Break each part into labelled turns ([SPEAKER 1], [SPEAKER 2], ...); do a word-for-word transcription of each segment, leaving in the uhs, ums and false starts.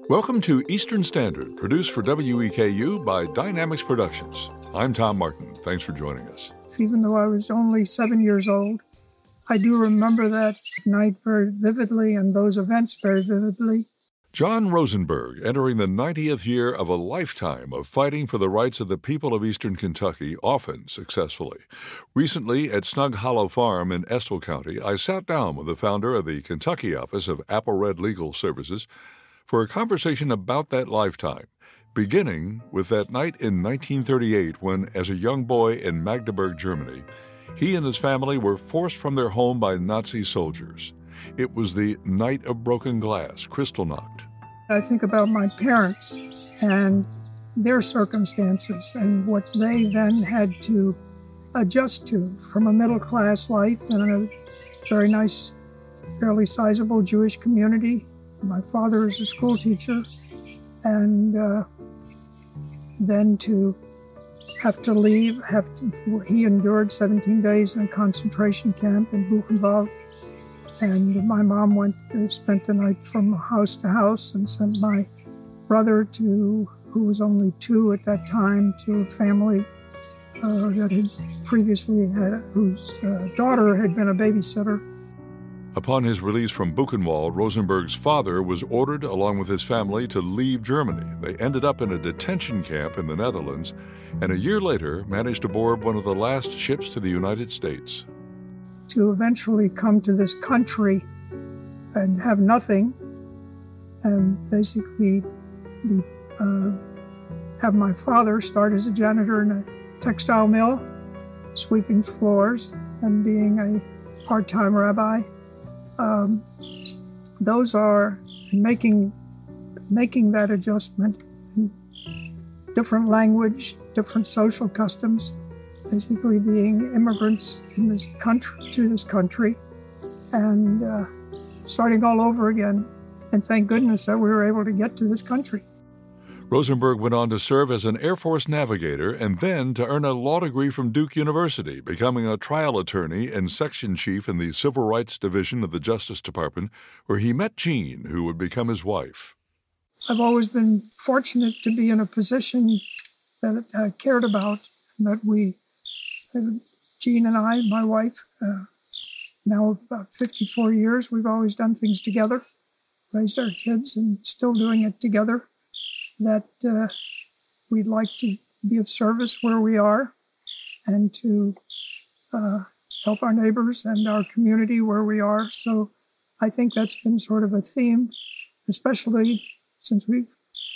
[SPEAKER 1] Welcome to Eastern Standard, produced for W E K U by Dynamics Productions. I'm Tom Martin. Thanks for joining us.
[SPEAKER 2] Even though I was only seven years old, I do remember that night very vividly and those events very vividly.
[SPEAKER 1] John Rosenberg, entering the ninetieth year of a lifetime of fighting for the rights of the people of Eastern Kentucky, often successfully. Recently, at Snug Hollow Farm in Estill County, I sat down with the founder of the Kentucky office of Applered Legal Services for a conversation about that lifetime, beginning with that night in nineteen thirty-eight when, as a young boy in Magdeburg, Germany, he and his family were forced from their home by Nazi soldiers. It was the Night of Broken Glass, Kristallnacht.
[SPEAKER 2] I think about my parents and their circumstances and what they then had to adjust to from a middle-class life in a very nice, fairly sizable Jewish community. My father is a school teacher, and uh, then to have to leave, have to, he endured seventeen days in a concentration camp in Buchenwald. And my mom went uh, spent the night from house to house and sent my brother, to who was only two at that time, to a family uh, that had previously had, whose uh, daughter had been a babysitter.
[SPEAKER 1] Upon his release from Buchenwald, Rosenberg's father was ordered, along with his family, to leave Germany. They ended up in a detention camp in the Netherlands, and a year later managed to board one of the last ships to the United States.
[SPEAKER 2] To eventually come to this country and have nothing, and basically be, uh, have my father start as a janitor in a textile mill, sweeping floors, and being a part-time rabbi. Um, those are making making that adjustment, different language, different social customs, basically being immigrants in this country to this country, and uh, starting all over again. And thank goodness that we were able to get to this country.
[SPEAKER 1] Rosenberg went on to serve as an Air Force navigator and then to earn a law degree from Duke University, becoming a trial attorney and section chief in the Civil Rights Division of the Justice Department, where he met Jean, who would become his wife.
[SPEAKER 2] I've always been fortunate to be in a position that I cared about, and that we, Jean and I, my wife, uh, now about fifty-four years, we've always done things together, raised our kids and still doing it together. That uh, we'd like to be of service where we are and to uh, help our neighbors and our community where we are. So I think that's been sort of a theme, especially since we've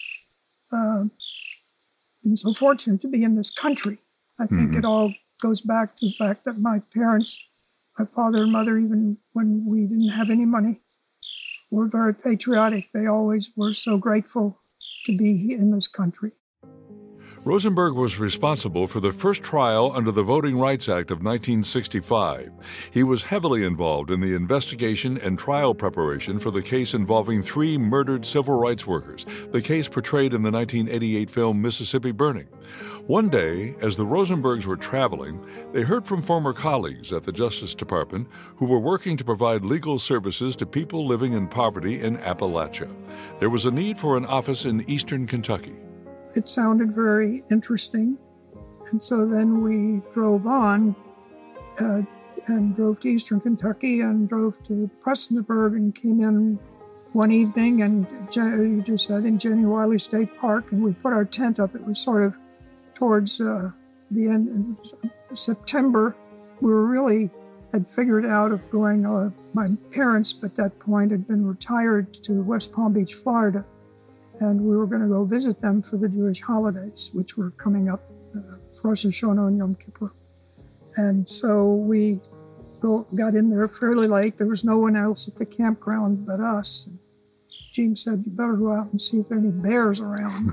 [SPEAKER 2] uh, been so fortunate to be in this country. I think mm-hmm. it all goes back to the fact that my parents, my father and mother, even when we didn't have any money, were very patriotic. They always were so grateful to be in this country.
[SPEAKER 1] Rosenberg was responsible for the first trial under the Voting Rights Act of nineteen sixty-five. He was heavily involved in the investigation and trial preparation for the case involving three murdered civil rights workers, the case portrayed in the nineteen eighty-eight film Mississippi Burning. One day, as the Rosenbergs were traveling, they heard from former colleagues at the Justice Department who were working to provide legal services to people living in poverty in Appalachia. There was a need for an office in Eastern Kentucky.
[SPEAKER 2] It sounded very interesting, and so then we drove on uh, and drove to Eastern Kentucky and drove to Prestonsburg and came in one evening, and you just said in Jenny Wiley State Park, and we put our tent up. It was sort of towards uh, the end of September. We were really had figured out of going, uh, my parents at that point had been retired to West Palm Beach, Florida, and we were going to go visit them for the Jewish holidays, which were coming up uh, for Rosh Hashanah and Yom Kippur. And so we go, got in there fairly late. There was no one else at the campground but us. And Jean said, you better go out and see if there are any bears around.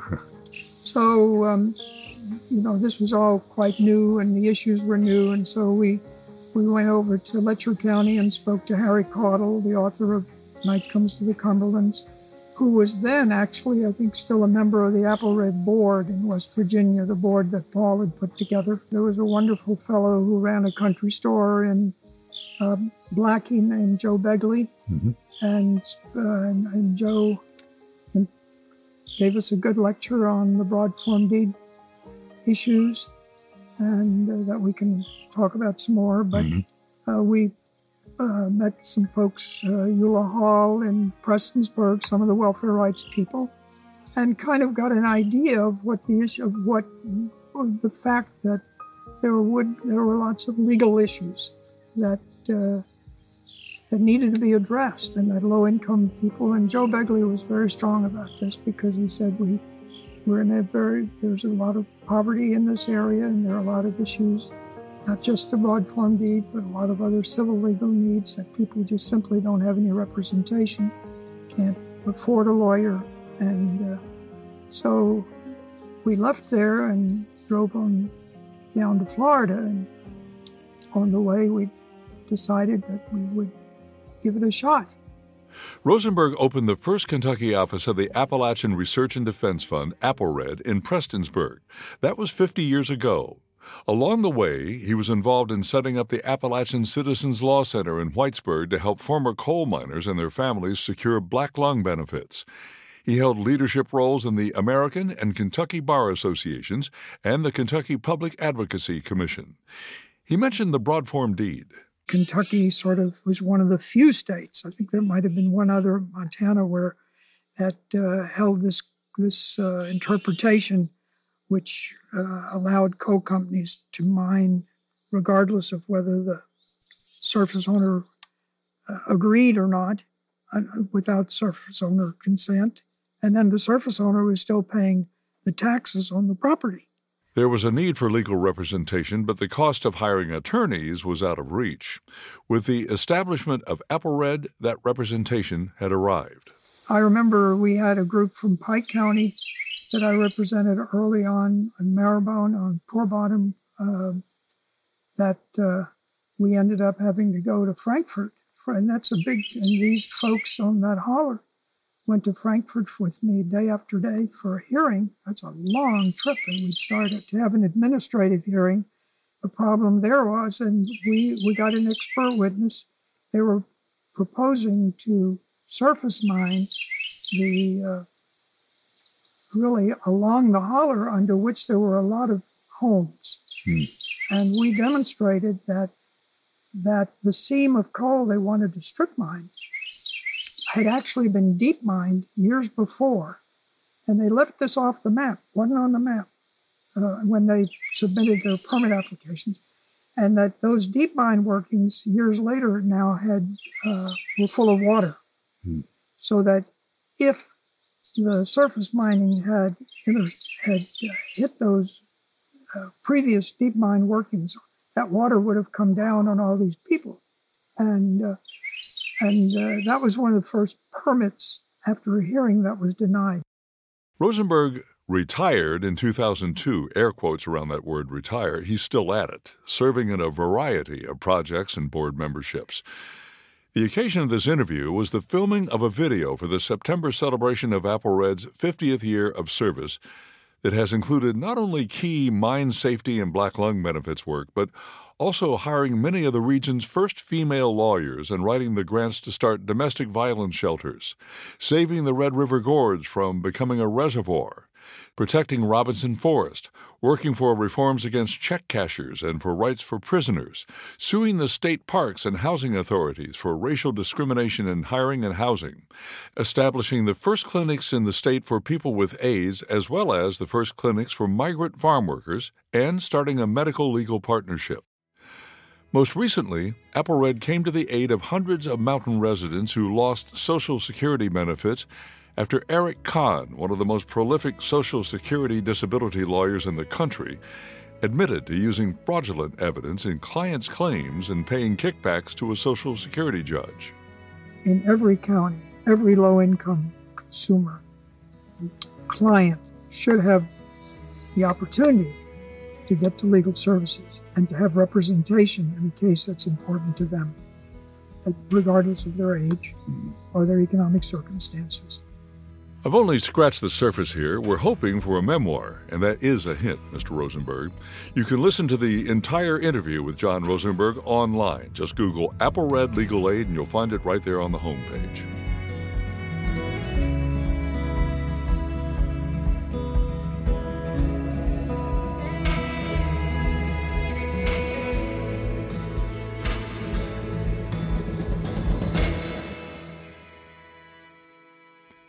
[SPEAKER 2] So, um, you know, this was all quite new and the issues were new. And so we we went over to Letcher County and spoke to Harry Caudle, the author of Night Comes to the Cumberlands, who was then actually, I think, still a member of the Applered Board in West Virginia, the board that Paul had put together. There was a wonderful fellow who ran a country store in uh, Blackie named Joe Begley. Mm-hmm. And, uh, and, and Joe gave us a good lecture on the broad form deed issues, and uh, that we can talk about some more. But mm-hmm. uh, we uh, met some folks, uh, Eula Hall in Prestonsburg, some of the welfare rights people, and kind of got an idea of what the issue of what of the fact that there would there were lots of legal issues that uh, that needed to be addressed, and that low-income people. And Joe Begley was very strong about this because he said we we're in a very there's a lot of poverty in this area, and there are a lot of issues, not just the broad form deed, but a lot of other civil legal needs that people just simply don't have any representation, can't afford a lawyer, and uh, so we left there and drove on down to Florida, and on the way we decided that we would give it a shot.
[SPEAKER 1] Rosenberg opened the first Kentucky office of the Appalachian Research and Defense Fund, AppleRed, in Prestonsburg. That was fifty years ago. Along the way, he was involved in setting up the Appalachian Citizens Law Center in Whitesburg to help former coal miners and their families secure black lung benefits. He held leadership roles in the American and Kentucky Bar Associations and the Kentucky Public Advocacy Commission. He mentioned the broad form deed.
[SPEAKER 2] Kentucky sort of was one of the few states, I think there might have been one other, Montana, where that uh, held this, this uh, interpretation which uh, allowed coal companies to mine regardless of whether the surface owner uh, agreed or not, uh, without surface owner consent. And then the surface owner was still paying the taxes on the property.
[SPEAKER 1] There was a need for legal representation, but the cost of hiring attorneys was out of reach. With the establishment of AppleRed, that representation had arrived.
[SPEAKER 2] I remember we had a group from Pike County that I represented early on in Marrowbone, on Poor Bottom, uh, that uh, we ended up having to go to Frankfort. And that's a big, and these folks on that holler went to Frankfurt with me day after day for a hearing. That's a long trip, and we'd started to have an administrative hearing. The problem there was, and we, we got an expert witness, they were proposing to surface mine the, uh, really along the holler under which there were a lot of homes. Hmm. And we demonstrated that, that the seam of coal they wanted to strip mine had actually been deep mined years before, and they left this off the map, wasn't on the map uh, when they submitted their permit applications, and that those deep mine workings years later now had uh, were full of water, hmm. so that if the surface mining had inter- had uh, hit those uh, previous deep mine workings, that water would have come down on all these people, and. Uh, And uh, that was one of the first permits after a hearing that was denied.
[SPEAKER 1] Rosenberg retired in two thousand two, air quotes around that word retire. He's still at it, serving in a variety of projects and board memberships. The occasion of this interview was the filming of a video for the September celebration of AppleRed's fiftieth year of service that has included not only key mine safety and black lung benefits work, but also hiring many of the region's first female lawyers and writing the grants to start domestic violence shelters, saving the Red River Gorge from becoming a reservoir, protecting Robinson Forest, working for reforms against check cashers and for rights for prisoners, suing the state parks and housing authorities for racial discrimination in hiring and housing, establishing the first clinics in the state for people with AIDS as well as the first clinics for migrant farm workers, and starting a medical-legal partnership. Most recently, AppleRed came to the aid of hundreds of mountain residents who lost Social Security benefits after Eric Kahn, one of the most prolific Social Security disability lawyers in the country, admitted to using fraudulent evidence in clients' claims and paying kickbacks to a Social Security judge.
[SPEAKER 2] In every county, every low-income consumer, client should have the opportunity to get to legal services and to have representation in a case that's important to them, regardless of their age or their economic circumstances.
[SPEAKER 1] I've only scratched the surface here. We're hoping for a memoir, and that is a hint, Mister Rosenberg. You can listen to the entire interview with John Rosenberg online. Just Google AppleRed Legal Aid, and you'll find it right there on the homepage.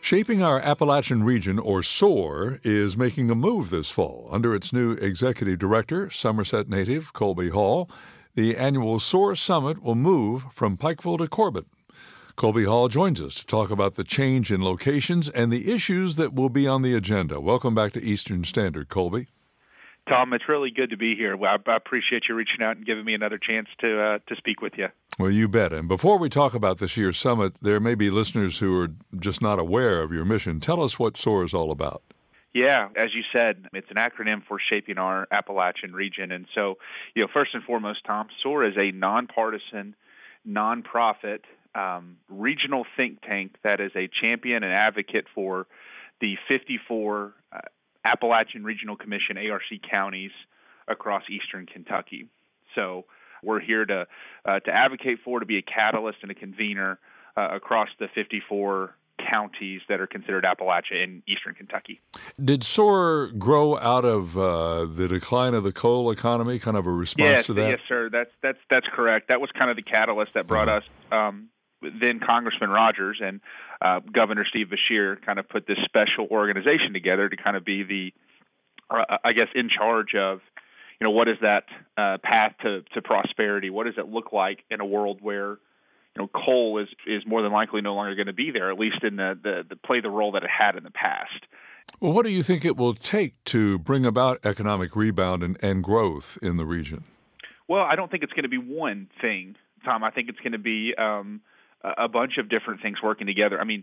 [SPEAKER 1] Shaping Our Appalachian Region, or SOAR, is making a move this fall. Under its new executive director, Somerset native Colby Hall, the annual SOAR Summit will move from Pikeville to Corbin. Colby Hall joins us to talk about the change in locations and the issues that will be on the agenda. Welcome back to Eastern Standard, Colby.
[SPEAKER 3] Tom, it's really good to be here. I, I appreciate you reaching out and giving me another chance to uh, to speak with you.
[SPEAKER 1] Well, you bet. And before we talk about this year's summit, there may be listeners who are just not aware of your mission. Tell us what SOAR is all about.
[SPEAKER 3] Yeah, as you said, it's an acronym for Shaping Our Appalachian Region. And so, you know, first and foremost, Tom, SOAR is a nonpartisan, nonprofit, um, regional think tank that is a champion and advocate for the fifty-four uh, Appalachian Regional Commission, A R C counties across eastern Kentucky. So we're here to uh, to advocate for, to be a catalyst and a convener uh, across the fifty-four counties that are considered Appalachia in eastern Kentucky.
[SPEAKER 1] Did SOAR grow out of uh, the decline of the coal economy, kind of a response
[SPEAKER 3] yes,
[SPEAKER 1] to that?
[SPEAKER 3] Yes, sir. That's that's that's correct. That was kind of the catalyst that brought mm-hmm. us. Um, then Congressman Rogers and uh, Governor Steve Beshear kind of put this special organization together to kind of be the, uh, I guess, in charge of, you know, what is that uh, path to, to prosperity? What does it look like in a world where, you know, coal is, is more than likely no longer going to be there, at least in the, the, the play the role that it had in the past.
[SPEAKER 1] Well, what do you think it will take to bring about economic rebound and, and growth in the region?
[SPEAKER 3] Well, I don't think it's going to be one thing, Tom. I think it's going to be um, a bunch of different things working together. I mean,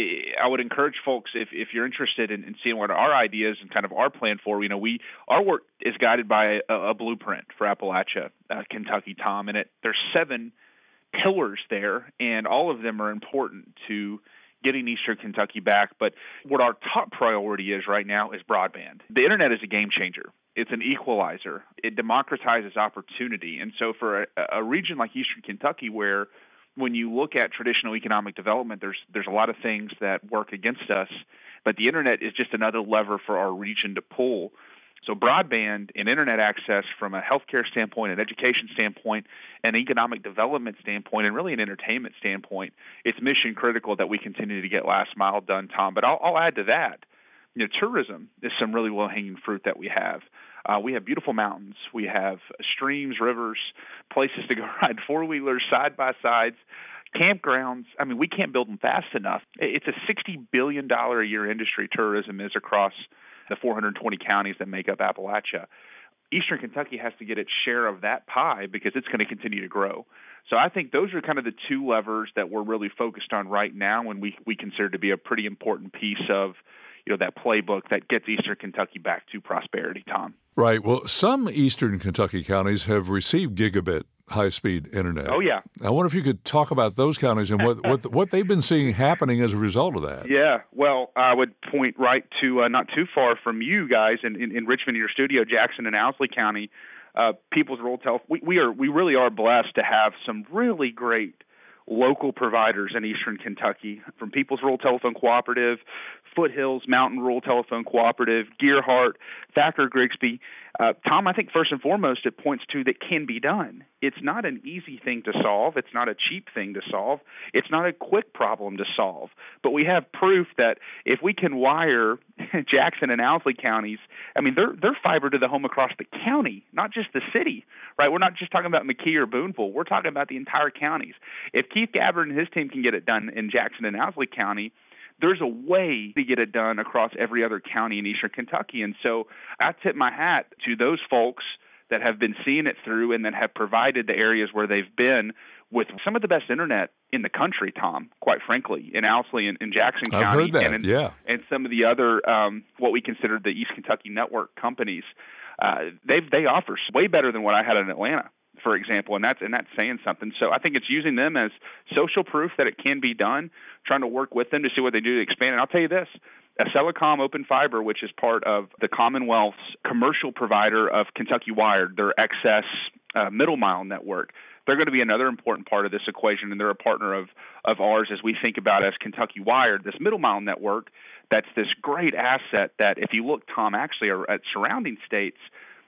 [SPEAKER 3] I would encourage folks, if, if you're interested in, in seeing what our ideas and kind of our plan for, you know, we our work is guided by a, a blueprint for Appalachia, uh, Kentucky, Tom, and it there's seven pillars there, and all of them are important to getting eastern Kentucky back. But what our top priority is right now is broadband. The internet is a game changer. It's an equalizer. It democratizes opportunity. And so for a, a region like eastern Kentucky, where when you look at traditional economic development, there's there's a lot of things that work against us, but the internet is just another lever for our region to pull. So broadband and internet access from a healthcare standpoint, an education standpoint, an economic development standpoint, and really an entertainment standpoint, it's mission critical that we continue to get last mile done, Tom. But I'll, I'll add to that, you know, tourism is some really low-hanging fruit that we have. Uh, we have beautiful mountains. We have streams, rivers, places to go ride four-wheelers, side-by-sides, campgrounds. I mean, we can't build them fast enough. It's a sixty billion dollars a year industry, tourism is, across the four hundred twenty counties that make up Appalachia. Eastern Kentucky has to get its share of that pie because it's going to continue to grow. So I think those are kind of the two levers that we're really focused on right now, and we, we consider to be a pretty important piece of, you know, that playbook that gets eastern Kentucky back to prosperity, Tom.
[SPEAKER 1] Right. Well, some eastern Kentucky counties have received gigabit high-speed internet.
[SPEAKER 3] Oh, yeah.
[SPEAKER 1] I wonder if you could talk about those counties and what what, what they've been seeing happening as a result of that.
[SPEAKER 3] Yeah. Well, I would point right to uh, not too far from you guys in, in, in Richmond, in your studio, Jackson and Owsley County, uh, People's Rural Telephone. We, we, are, we really are blessed to have some really great local providers in eastern Kentucky, from People's Rural Telephone Cooperative, Foothills Mountain Rural Telephone Cooperative, Gearhart, Thacker Grigsby. Uh, Tom, I think first and foremost it points to that can be done. It's not an easy thing to solve. It's not a cheap thing to solve. It's not a quick problem to solve. But we have proof that if we can wire Jackson and Owsley counties, I mean, they're they're fiber to the home across the county, not just the city, right? We're not just talking about McKee or Boonville. We're talking about the entire counties. If Keith Gabbard and his team can get it done in Jackson and Owsley County, there's a way to get it done across every other county in eastern Kentucky. And so I tip my hat to those folks that have been seeing it through and that have provided the areas where they've been with some of the best internet in the country, Tom, quite frankly, in Owsley and in Jackson
[SPEAKER 1] I've
[SPEAKER 3] County.
[SPEAKER 1] Heard that,
[SPEAKER 3] and in,
[SPEAKER 1] yeah.
[SPEAKER 3] and some of the other, um, what we consider the East Kentucky Network companies. Uh, they they offer way better than what I had in Atlanta, for example, and that's and that's saying something. So I think it's using them as social proof that it can be done, trying to work with them to see what they do to expand. And I'll tell you this, Accelecom Open Fiber, which is part of the Commonwealth's commercial provider of Kentucky Wired, their excess uh, middle mile network, they're going to be another important part of this equation, and they're a partner of, of ours as we think about as Kentucky Wired, this middle mile network. That's this great asset that if you look, Tom, actually at surrounding states,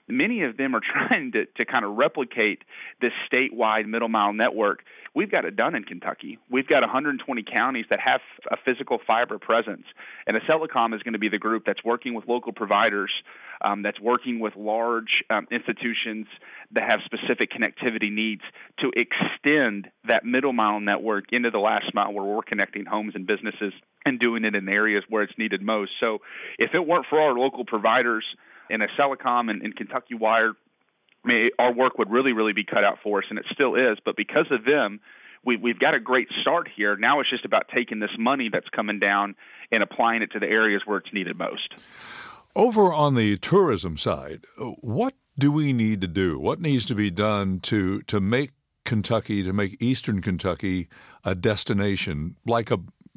[SPEAKER 3] many of them are trying to, to kind of replicate this statewide middle mile network. We've got it done in Kentucky. We've got one hundred twenty counties that have a physical fiber presence, and Accelercom is going to be the group that's working with local providers, um, that's working with large um, institutions that have specific connectivity needs to extend that middle mile network into the last mile where we're connecting homes and businesses and doing it in areas where it's needed most. So if it weren't for our local providers and Accelercom and, and Kentucky Wire, I mean, our work would really, really be cut out for us, and it still is. But because of them, we, we've got a great start here. Now it's just about taking this money that's coming down and applying it to the areas where it's needed most.
[SPEAKER 1] Over on the tourism side, what do we need to do? What needs to be done to to make Kentucky, to make Eastern Kentucky a destination like a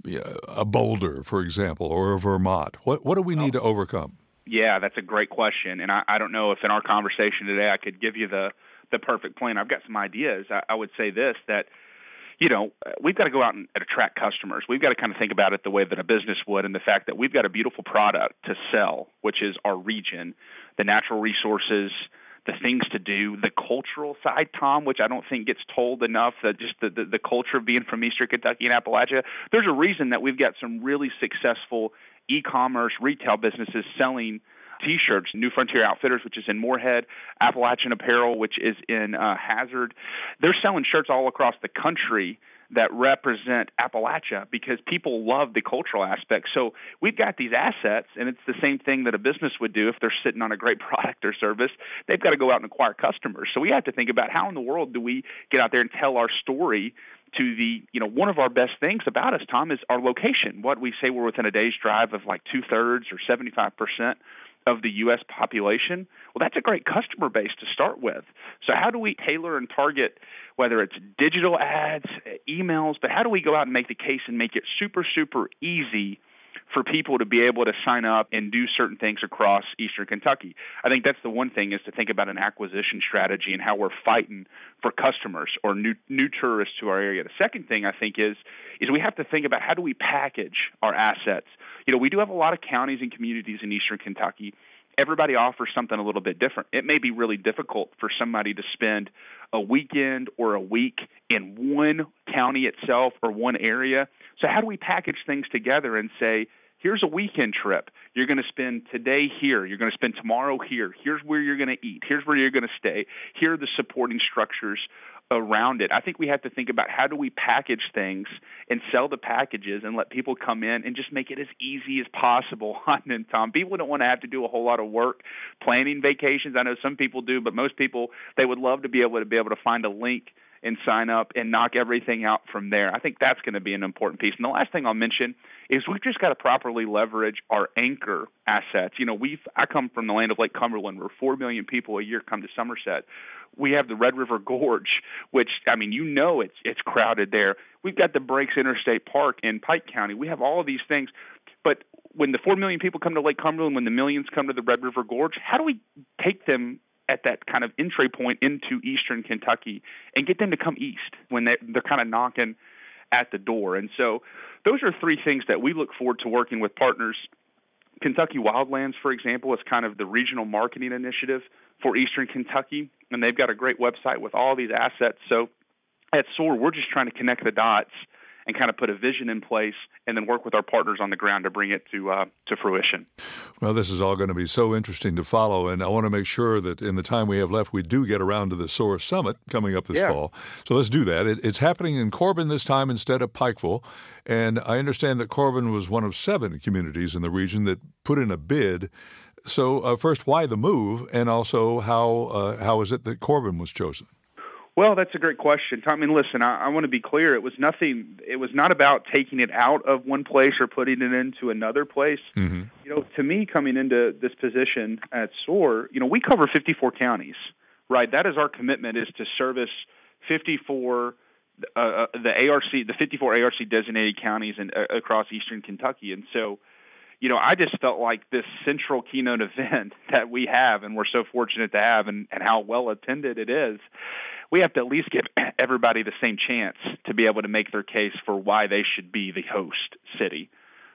[SPEAKER 1] a Boulder, for example, or a Vermont? What what do we need to overcome?
[SPEAKER 3] Yeah, that's a great question, and I, I don't know if in our conversation today I could give you the, the perfect plan. I've got some ideas. I, I would say this, that, you know, we've got to go out and attract customers. We've got to kind of think about it the way that a business would, and the fact that we've got a beautiful product to sell, which is our region, the natural resources, the things to do, the cultural side, Tom, which I don't think gets told enough, that just the, the, the culture of being from Eastern Kentucky and Appalachia. There's a reason that we've got some really successful e-commerce retail businesses selling T-shirts, New Frontier Outfitters, which is in Moorhead, Appalachian Apparel, which is in uh, Hazard. They're selling shirts all across the country that represent Appalachia because people love the cultural aspect. So we've got these assets, and it's the same thing that a business would do if they're sitting on a great product or service. They've got to go out and acquire customers. So we have to think about how in the world do we get out there and tell our story to the, you know, one of our best things about us, Tom, is our location. What we say we're within a day's drive of like two-thirds or seventy-five percent of the U S population. Well, that's a great customer base to start with. So how do we tailor and target, whether it's digital ads, emails, but how do we go out and make the case and make it super, super easy for people to be able to sign up and do certain things across Eastern Kentucky? I think that's the one thing, is to think about an acquisition strategy and how we're fighting for customers or new new tourists to our area. The second thing I think is is we have to think about how do we package our assets. You know, we do have a lot of counties and communities in Eastern Kentucky. Everybody offers something a little bit different. It may be really difficult for somebody to spend a weekend or a week in one county itself or one area. So how do we package things together and say, here's a weekend trip. You're going to spend today here. You're going to spend tomorrow here. Here's where you're going to eat. Here's where you're going to stay. Here are the supporting structures around it. I think we have to think about how do we package things and sell the packages and let people come in and just make it as easy as possible. And Tom, people don't want to have to do a whole lot of work planning vacations. I know some people do, but most people, they would love to be able to be able to find a link and sign up and knock everything out from there. I think that's going to be an important piece. And the last thing I'll mention is we've just got to properly leverage our anchor assets. You know, we've I come from the land of Lake Cumberland, where four million people a year come to Somerset. We have the Red River Gorge, which, I mean, you know it's it's crowded there. We've got the Breaks Interstate Park in Pike County. We have all of these things. But when the four million people come to Lake Cumberland, when the millions come to the Red River Gorge, how do we take them at that kind of entry point into Eastern Kentucky and get them to come east when they're, they're kind of knocking at the door? And so those are three things that we look forward to working with partners. Kentucky Wildlands, for example, is kind of the regional marketing initiative for Eastern Kentucky, and they've got a great website with all these assets. So at S O A R, we're just trying to connect the dots and kind of put a vision in place and then work with our partners on the ground to bring it to uh, to fruition.
[SPEAKER 1] Well, this is all going to be so interesting to follow, and I want to make sure that in the time we have left, we do get around to the S O A R Summit coming up this
[SPEAKER 3] yeah.
[SPEAKER 1] fall. So let's do that. It, it's happening in Corbin this time instead of Pikeville, and I understand that Corbin was one of seven communities in the region that put in a bid. So uh, first, why the move, and also how uh, how is it that Corbin was chosen?
[SPEAKER 3] Well, that's a great question, Tom. I mean, listen, I, I want to be clear. It was nothing. It was not about taking it out of one place or putting it into another place. Mm-hmm. You know, to me, coming into this position at S O A R, you know, we cover fifty-four counties, right? That is our commitment, is to service fifty-four uh, the A R C, the fifty-four A R C designated counties in, uh, across Eastern Kentucky, and so. You know, I just felt like this central keynote event that we have, and we're so fortunate to have, and, and how well attended it is, we have to at least give everybody the same chance to be able to make their case for why they should be the host city,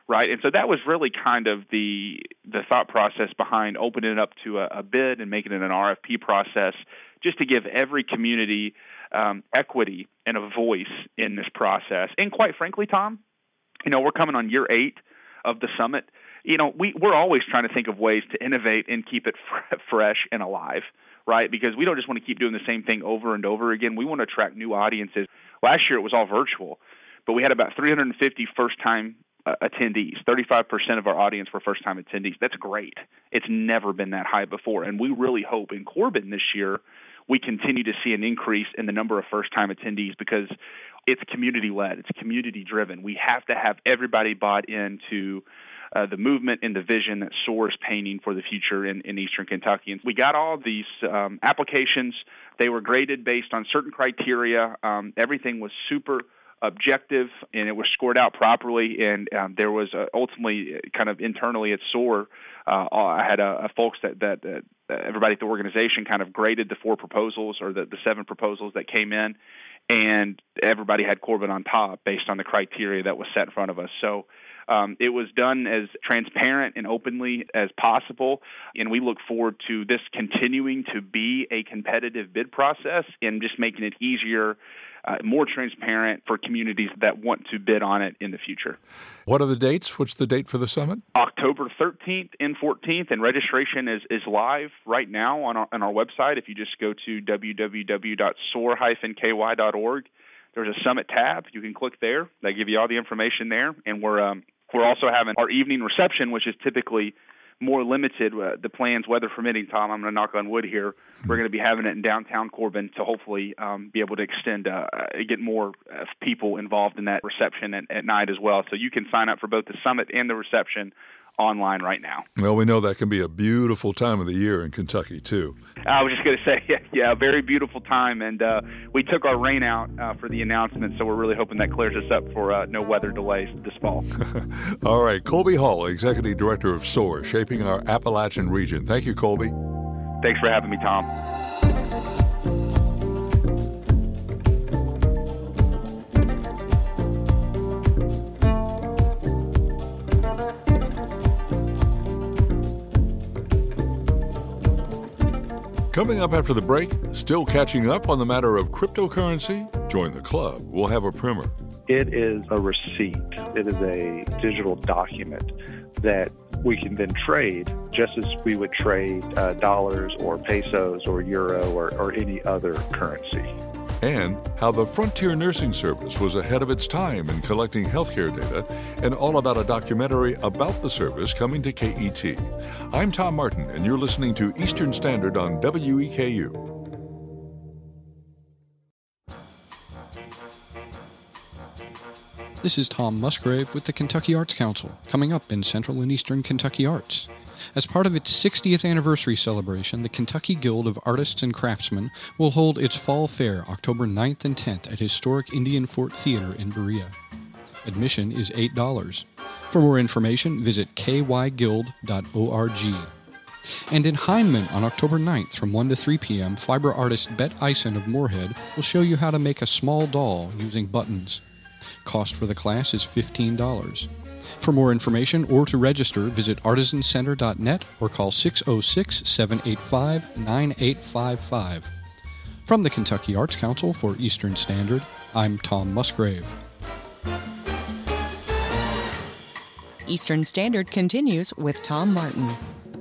[SPEAKER 3] right? And so that was really kind of the the thought process behind opening it up to a, a bid and making it an R F P process, just to give every community um, equity and a voice in this process. And quite frankly, Tom, you know, we're coming on year eight of the summit. You know, we, we're always trying to think of ways to innovate and keep it fr- fresh and alive, right? Because we don't just want to keep doing the same thing over and over again. We want to attract new audiences. Last year it was all virtual, but we had about three hundred fifty first-time uh, attendees. thirty-five percent of our audience were first-time attendees. That's great. It's never been that high before, and we really hope in Corbin this year we continue to see an increase in the number of first-time attendees because it's community-led. It's community-driven. We have to have everybody bought into Uh, the movement and the vision that SOAR is painting for the future in, in Eastern Kentucky. And we got all these um, applications. They were graded based on certain criteria. Um, everything was super objective, and it was scored out properly. And um, there was uh, ultimately kind of internally at SOAR, uh, I had a, a folks that, that, that everybody at the organization kind of graded the four proposals or the, the seven proposals that came in, and everybody had Corbin on top based on the criteria that was set in front of us. So Um, it was done as transparent and openly as possible, and we look forward to this continuing to be a competitive bid process and just making it easier, uh, more transparent for communities that want to bid on it in the future.
[SPEAKER 1] What are the dates? What's the date for the summit?
[SPEAKER 3] October thirteenth and fourteenth, and registration is, is live right now on our, on our website. If you just go to w w w dot soar dash k y dot org, there's a summit tab. You can click there. They give you all the information there, and we're um, We're also having our evening reception, which is typically more limited. Uh, the plans, weather permitting, Tom, I'm going to knock on wood here. We're going to be having it in downtown Corbin to hopefully um, be able to extend, uh, get more uh, people involved in that reception at, at night as well. So you can sign up for both the summit and the reception online right now.
[SPEAKER 1] Well, we know that can be a beautiful time of the year in Kentucky, too.
[SPEAKER 3] I was just going to say, yeah, yeah, a very beautiful time, and uh, we took our rain out uh, for the announcement, so we're really hoping that clears us up for uh, no weather delays this fall.
[SPEAKER 1] All right, Colby Hall, Executive Director of SOAR, shaping our Appalachian region. Thank you, Colby.
[SPEAKER 3] Thanks for having me, Tom.
[SPEAKER 1] Coming up after the break, still catching up on the matter of cryptocurrency? Join the club. We'll have a primer.
[SPEAKER 4] It is a receipt. It is a digital document that we can then trade just as we would trade uh, dollars or pesos or euro or, or any other currency.
[SPEAKER 1] And how the Frontier Nursing Service was ahead of its time in collecting healthcare data, and all about a documentary about the service coming to K E T. I'm Tom Martin, and you're listening to Eastern Standard on W E K U.
[SPEAKER 5] This is Tom Musgrave with the Kentucky Arts Council, coming up in Central and Eastern Kentucky Arts. As part of its sixtieth anniversary celebration, the Kentucky Guild of Artists and Craftsmen will hold its Fall Fair October ninth and tenth at historic Indian Fort Theater in Berea. Admission is eight dollars. For more information, visit k y guild dot org. And in Hindman on October ninth from one to three p.m., fiber artist Bet Eisen of Moorhead will show you how to make a small doll using buttons. Cost for the class is fifteen dollars. For more information or to register, visit artisan center dot net or call six oh six, seven eight five, nine eight five five. From the Kentucky Arts Council for Eastern Standard, I'm Tom Musgrave.
[SPEAKER 6] Eastern Standard continues with Tom Martin.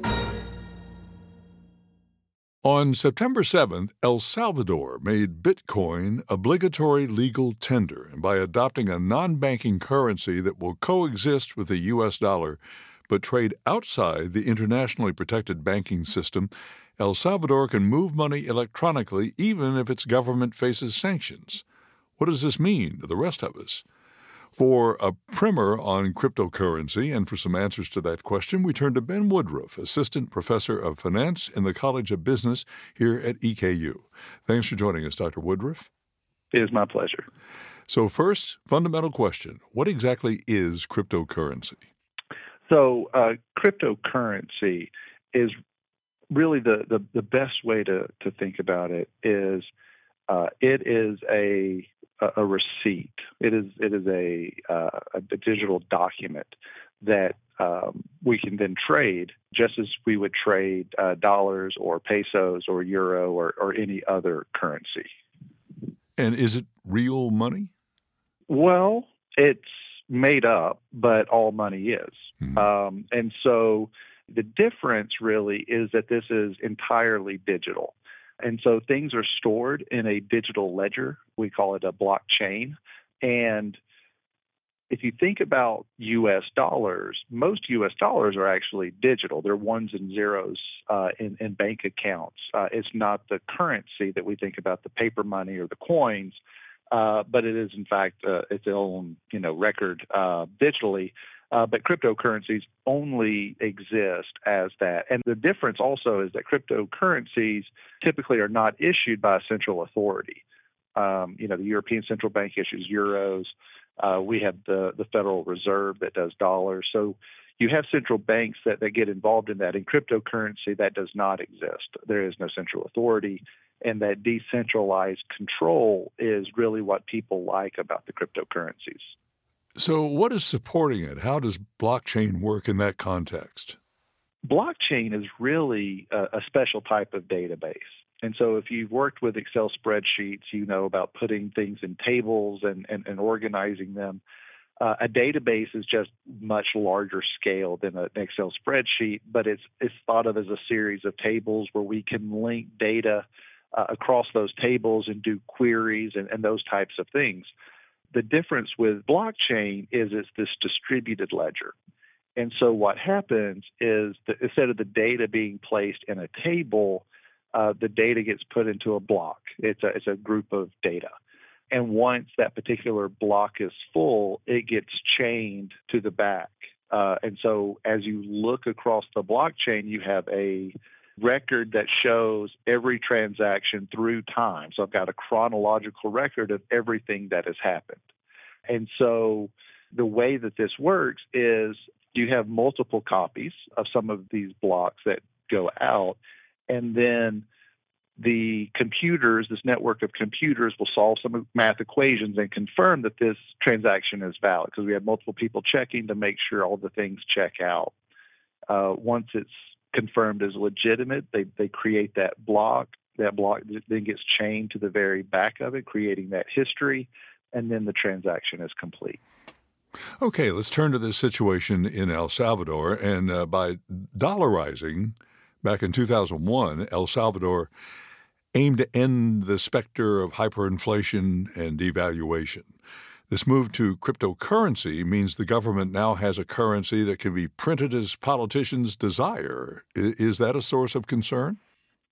[SPEAKER 1] On September seventh, El Salvador made Bitcoin obligatory legal tender, and by adopting a non-banking currency that will coexist with the U S dollar but trade outside the internationally protected banking system, El Salvador can move money electronically even if its government faces sanctions. What does this mean to the rest of us? For a primer on cryptocurrency and for some answers to that question, we turn to Ben Woodruff, Assistant Professor of Finance in the College of Business here at E K U. Thanks for joining us, Doctor Woodruff.
[SPEAKER 4] It is my pleasure.
[SPEAKER 1] So first, fundamental question. What exactly is cryptocurrency?
[SPEAKER 4] So uh, cryptocurrency is really the, the, the best way to, to think about it is uh, it is a a receipt. It is it is a, uh, a digital document that um, we can then trade just as we would trade uh, dollars or pesos or euro or, or any other currency.
[SPEAKER 1] And is it real money?
[SPEAKER 4] Well, it's made up, but all money is. Mm-hmm. Um, and so the difference really is that this is entirely digital. And so things are stored in a digital ledger. We call it a blockchain. And if you think about U S dollars, most U S dollars are actually digital. They're ones and zeros uh, in, in bank accounts. Uh, it's not the currency that we think about, the paper money or the coins, uh, but it is, in fact, uh, its own you know record uh, digitally. Uh, but cryptocurrencies only exist as that. And the difference also is that cryptocurrencies typically are not issued by a central authority. Um, you know, the European Central Bank issues euros. Uh, we have the, the Federal Reserve that does dollars. So you have central banks that, that get involved in that. In cryptocurrency, that does not exist. There is no central authority. And that decentralized control is really what people like about the cryptocurrencies.
[SPEAKER 1] So what is supporting it? How does blockchain work in that context?
[SPEAKER 4] Blockchain is really a, a special type of database. And so if you've worked with Excel spreadsheets, you know about putting things in tables and, and, and organizing them. Uh, a database is just much larger scale than an Excel spreadsheet, but it's, it's thought of as a series of tables where we can link data uh, across those tables and do queries and, and those types of things. The difference with blockchain is it's this distributed ledger. And so what happens is that instead of the data being placed in a table, uh, the data gets put into a block. It's a, it's a group of data. And once that particular block is full, it gets chained to the back. Uh, and so as you look across the blockchain, you have a record that shows every transaction through time. So I've got a chronological record of everything that has happened. And so the way that this works is you have multiple copies of some of these blocks that go out, and then the computers, this network of computers, will solve some math equations and confirm that this transaction is valid, because we have multiple people checking to make sure all the things check out. Uh, once it's confirmed as legitimate, they, they create that block. That block then gets chained to the very back of it, creating that history, and then the transaction is complete.
[SPEAKER 1] Okay, let's turn to this situation in El Salvador. And uh, by dollarizing, back in two thousand one, El Salvador aimed to end the specter of hyperinflation and devaluation. This move to cryptocurrency means the government now has a currency that can be printed as politicians desire. Is that a source of concern?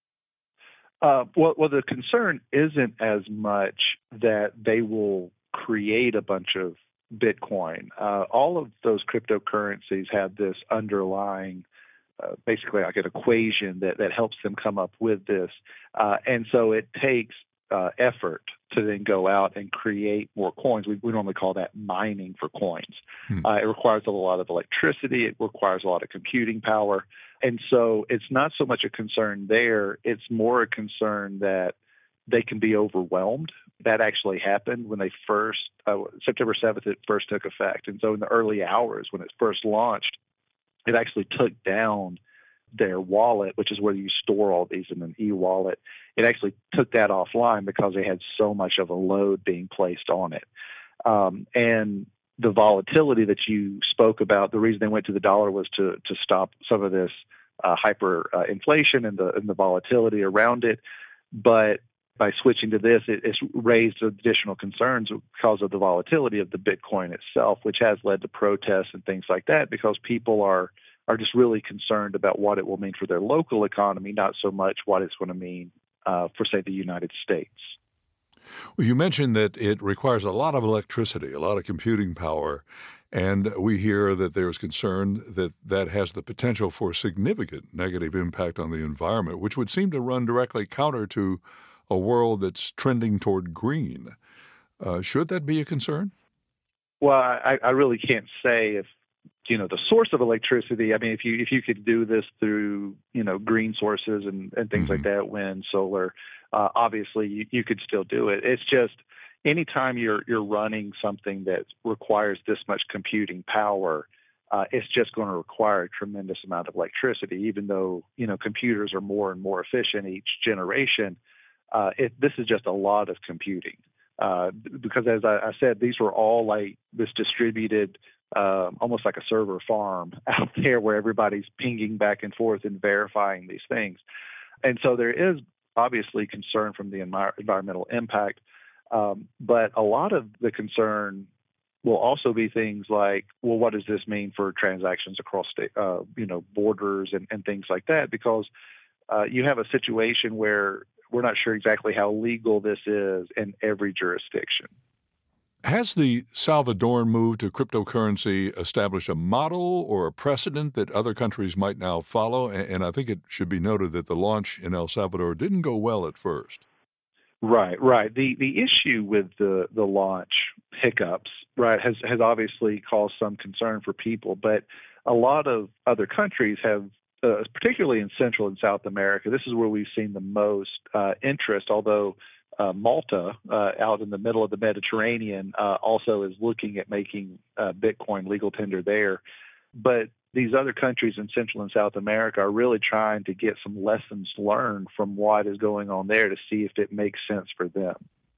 [SPEAKER 4] Uh, well, well, the concern isn't as much that they will create a bunch of Bitcoin. Uh, all of those cryptocurrencies have this underlying, uh, basically like an equation that, that helps them come up with this. Uh, and so it takes uh, effort to then go out and create more coins. We, we normally call that mining for coins. Hmm. Uh, it requires a lot of electricity. It requires a lot of computing power. And so it's not so much a concern there. It's more a concern that they can be overwhelmed. That actually happened when they first, uh, September seventh, it first took effect. And so in the early hours when it first launched, it actually took down their wallet, which is where you store all these in an e-wallet. It actually took that offline because they had so much of a load being placed on it. Um, and the volatility that you spoke about, the reason they went to the dollar was to to stop some of this uh, hyper uh, inflation and the and the volatility around it. But by switching to this, it, it's raised additional concerns because of the volatility of the Bitcoin itself, which has led to protests and things like that, because people are are just really concerned about what it will mean for their local economy, not so much what it's going to mean uh, for, say, the United States.
[SPEAKER 1] Well, you mentioned that it requires a lot of electricity, a lot of computing power, and we hear that there's concern that that has the potential for significant negative impact on the environment, which would seem to run directly counter to a world that's trending toward green. Uh, should that be a concern?
[SPEAKER 4] Well, I, I really can't say if, you know, the source of electricity. I mean, if you if you could do this through, you know, green sources and, and things mm-hmm. like that, wind, solar, uh, obviously you, you could still do it. It's just anytime you're you're running something that requires this much computing power, uh, it's just going to require a tremendous amount of electricity, even though, you know, computers are more and more efficient each generation. Uh, it, this is just a lot of computing. Uh, because as I, I said, these were all like this distributed, uh, almost like a server farm out there where everybody's pinging back and forth and verifying these things. And so there is obviously concern from the envir- environmental impact, um, but a lot of the concern will also be things like, well, what does this mean for transactions across state, uh, you know, borders and, and things like that? Because uh, you have a situation where we're not sure exactly how legal this is in every jurisdiction.
[SPEAKER 1] Has the Salvadoran move to cryptocurrency established a model or a precedent that other countries might now follow? And I think it should be noted that the launch in El Salvador didn't go well at first.
[SPEAKER 4] Right, right. The the issue with the, the launch hiccups, right, has, has obviously caused some concern for people, but a lot of other countries have, Uh, particularly in Central and South America, this is where we've seen the most uh, interest, although uh, Malta, uh, out in the middle of the Mediterranean, uh, also is looking at making uh, Bitcoin legal tender there. But these other countries in Central and South America are really trying to get some lessons learned from what is going on there to see if it makes sense for them.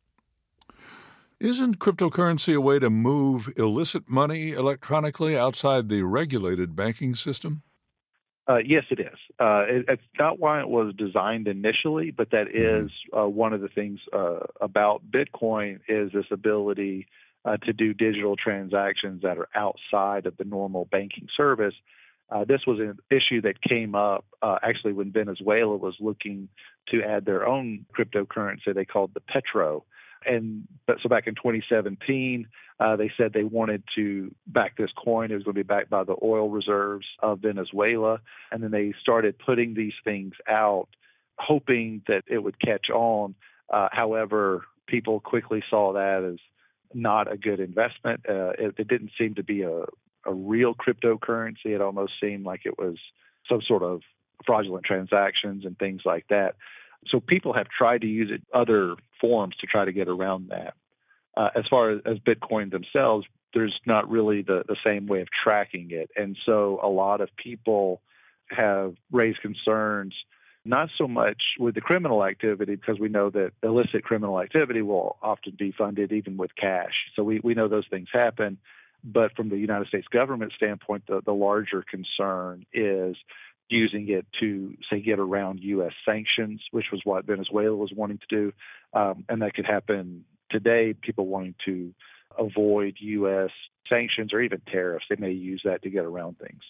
[SPEAKER 1] Isn't cryptocurrency a way to move illicit money electronically outside the regulated banking system?
[SPEAKER 4] Uh, yes, it is. Uh, it, it's not why it was designed initially, but that is uh, one of the things uh, about Bitcoin is this ability uh, to do digital transactions that are outside of the normal banking service. Uh, this was an issue that came up uh, actually when Venezuela was looking to add their own cryptocurrency they called the Petro. And so back in twenty seventeen, uh, they said they wanted to back this coin. It was going to be backed by the oil reserves of Venezuela. And then they started putting these things out, hoping that it would catch on. Uh, however, people quickly saw that as not a good investment. Uh, it, it didn't seem to be a, a real cryptocurrency. It almost seemed like it was some sort of fraudulent transactions and things like that. So people have tried to use it other forms to try to get around that. Uh, as far as, as Bitcoin themselves, there's not really the, the same way of tracking it. And so a lot of people have raised concerns, not so much with the criminal activity, because we know that illicit criminal activity will often be funded even with cash. So we, we know those things happen. But from the United States government standpoint, the, the larger concern is using it to, say, get around U S sanctions, which was what Venezuela was wanting to do. Um, and that could happen today, people wanting to avoid U S sanctions or even tariffs. They may use that to get around things.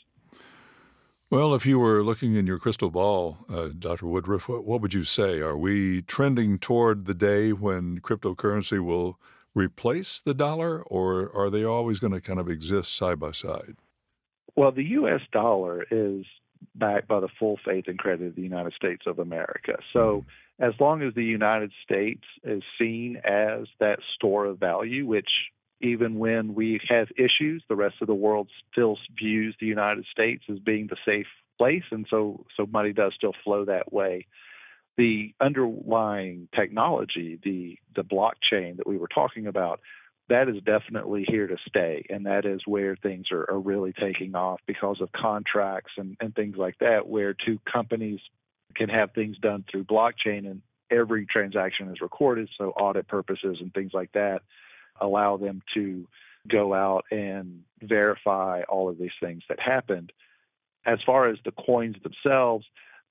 [SPEAKER 1] Well, if you were looking in your crystal ball, uh, Doctor Woodruff, what, what would you say? Are we trending toward the day when cryptocurrency will replace the dollar, or are they always going to kind of exist side by side?
[SPEAKER 4] Well, the U S dollar is backed by the full faith and credit of the United States of America. So as long as the United States is seen as that store of value, which even when we have issues, the rest of the world still views the United States as being the safe place, and so, so money does still flow that way. The underlying technology, the, the blockchain that we were talking about, that is definitely here to stay, and that is where things are, are really taking off because of contracts and, and things like that, where two companies can have things done through blockchain and every transaction is recorded, so audit purposes and things like that allow them to go out and verify all of these things that happened. As far as the coins themselves,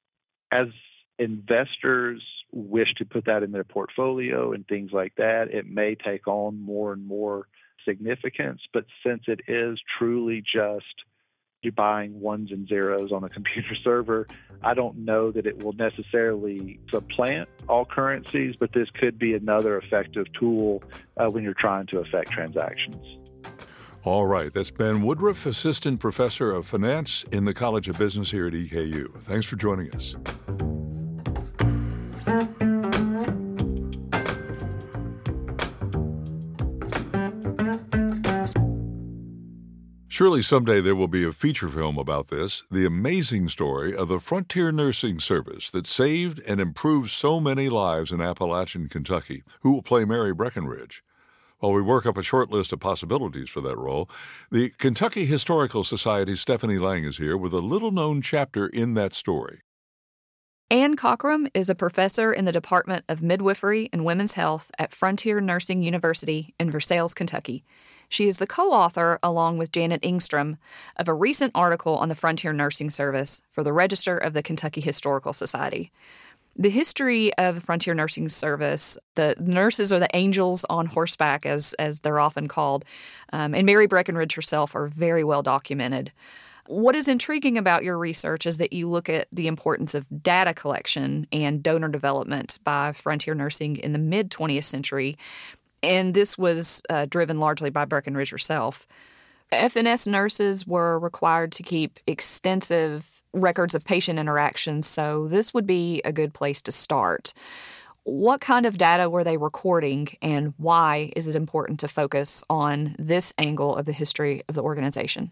[SPEAKER 4] as investors wish to put that in their portfolio and things like that, it may take on more and more significance. But since it is truly just you buying ones and zeros on a computer server, I don't know that it will necessarily supplant all currencies, but this could be another effective tool uh, when you're trying to affect transactions.
[SPEAKER 1] All right. That's Ben Woodruff, Assistant Professor of Finance in the College of Business here at E K U. Thanks for joining us. Surely someday there will be a feature film about this, the amazing story of the Frontier Nursing Service that saved and improved so many lives in Appalachian Kentucky. Who will play Mary Breckenridge? While we work up a short list of possibilities for that role, the Kentucky Historical Society's Stephanie Lang is here with a little-known chapter in that story.
[SPEAKER 7] Ann Cockrum is a professor in the Department of Midwifery and Women's Health at Frontier Nursing University in Versailles, Kentucky. She is the co-author, along with Janet Engstrom, of a recent article on the Frontier Nursing Service for the Register of the Kentucky Historical Society. The history of the Frontier Nursing Service, the nurses are the angels on horseback, as, as they're often called, um, and Mary Breckinridge herself are very well documented. What is intriguing about your research is that you look at the importance of data collection and donor development by frontier nursing in the mid-twentieth century, and this was uh, driven largely by Breckinridge herself. F N S nurses were required to keep extensive records of patient interactions, so this would be a good place to start. What kind of data were they recording, and why is it important to focus on this angle of the history of the organization?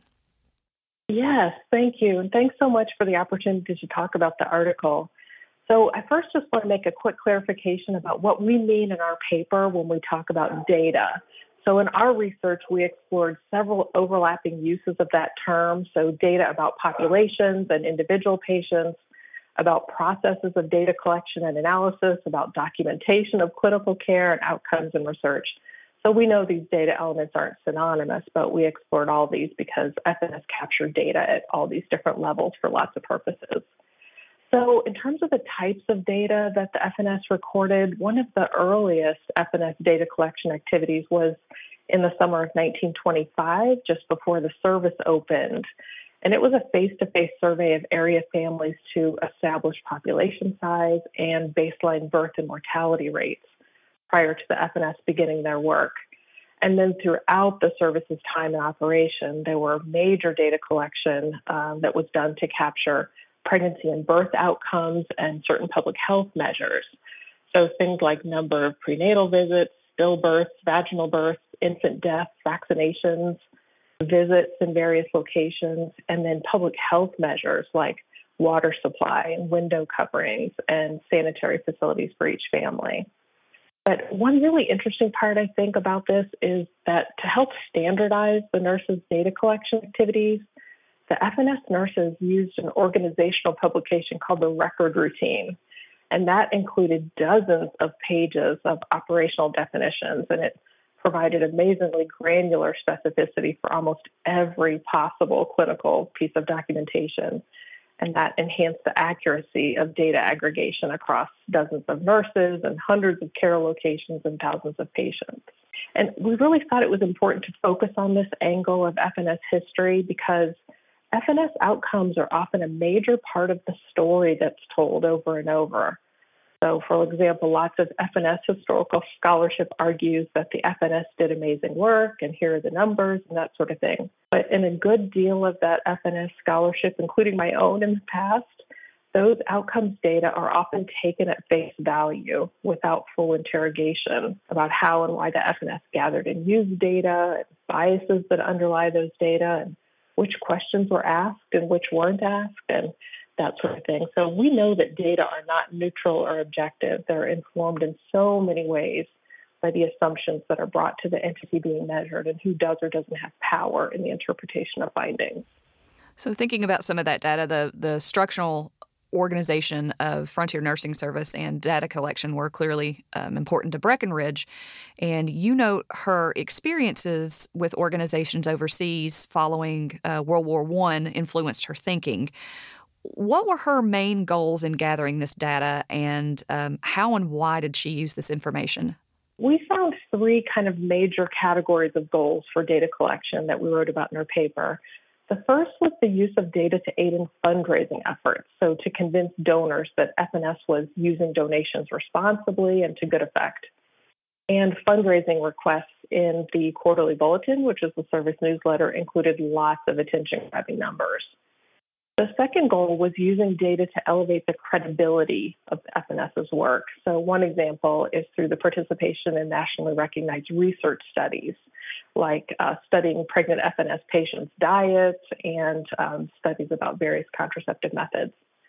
[SPEAKER 8] Yes, thank you. And thanks so much for the opportunity to talk about the article. So I first just want to make a quick clarification about what we mean in our paper when we talk about data. So in our research, we explored several overlapping uses of that term. So data about populations and individual patients, about processes of data collection and analysis, about documentation of clinical care and outcomes and research. So we know these data elements aren't synonymous, but we explored all these because F N S captured data at all these different levels for lots of purposes. So in terms of the types of data that the F N S recorded, one of the earliest F N S data collection activities was in the summer of nineteen twenty-five, just before the service opened. And it was a face-to-face survey of area families to establish population size and baseline birth and mortality rates prior to the F N S beginning their work. And then throughout the service's time in operation, there were major data collection um, that was done to capture pregnancy and birth outcomes and certain public health measures. So things like number of prenatal visits, stillbirths, vaginal births, infant deaths, vaccinations, visits in various locations, and then public health measures like water supply and window coverings and sanitary facilities for each family. But one really interesting part, I think, about this is that to help standardize the nurses' data collection activities, the F N S nurses used an organizational publication called the Record Routine, and that included dozens of pages of operational definitions, and it provided amazingly granular specificity for almost every possible clinical piece of documentation, and that enhanced the accuracy of data aggregation across dozens of nurses and hundreds of care locations and thousands of patients. And we really thought it was important to focus on this angle of F N S history because F N S outcomes are often a major part of the story that's told over and over. So, for example, lots of F N S historical scholarship argues that the F N S did amazing work, and here are the numbers, and that sort of thing. But in a good deal of that F N S scholarship, including my own in the past, those outcomes data are often taken at face value without full interrogation about how and why the F N S gathered and used data, and biases that underlie those data, and which questions were asked and which weren't asked, and that sort of thing. So we know that data are not neutral or objective. They're informed in so many ways by the assumptions that are brought to the entity being measured and who does or doesn't have power in the interpretation of findings.
[SPEAKER 7] So thinking about some of that data, the, the structural organization of Frontier Nursing Service and data collection were clearly um, important to Breckinridge. And you note her experiences with organizations overseas following uh, World War One influenced her thinking. What were her main goals in gathering this data, and um, how and why did she use this information?
[SPEAKER 8] We found three kind of major categories of goals for data collection that we wrote about in our paper. The first was the use of data to aid in fundraising efforts, so to convince donors that F N S was using donations responsibly and to good effect. And fundraising requests in the quarterly bulletin, which is the service newsletter, included lots of attention-grabbing numbers. The second goal was using data to elevate the credibility of FNS's work. So one example is through the participation in nationally recognized research studies, like uh, studying pregnant F N S patients' diets and um, studies about various contraceptive methods.